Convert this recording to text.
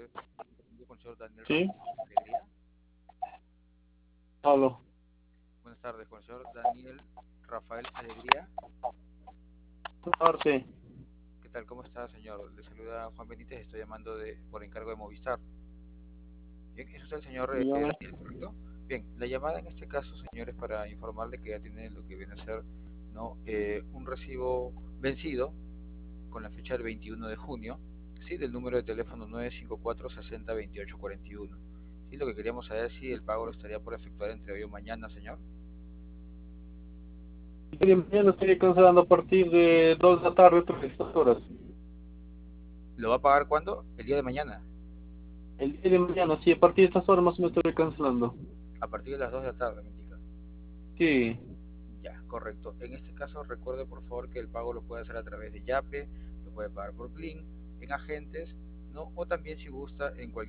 tardes. Con el señor Daniel Sí, Rafael Alegría. aló. Buenas tardes, con el señor Daniel Rafael Alegría. Parte, ¿Qué tal? ¿Cómo está, señor? Le saluda Juan Benítez, estoy llamando por encargo de Movistar. Bien, ¿es usted el señor dígame. Daniel, correcto? Bien, la llamada en este caso, señor, es para informarle que ya tiene lo que viene a ser, ¿no? Un recibo vencido con la fecha del 21 de junio, ¿sí? Del número de teléfono 954 60 28 41. ¿Sí? Lo que queríamos saber es si el pago lo estaría por efectuar entre hoy o mañana, señor. El día de mañana estoy cancelando a partir de 2 de la tarde, 3 horas. ¿Lo va a pagar cuándo? El día de mañana, El día de mañana, sí, a partir de estas horas más me estoy cancelando. a partir de las 2 de la tarde, me indica. Sí, Ya, correcto. En este caso, recuerde por favor que el pago lo puede hacer a través de Yape, lo puede pagar por Plin, en agentes, ¿no? O también si gusta en cualquier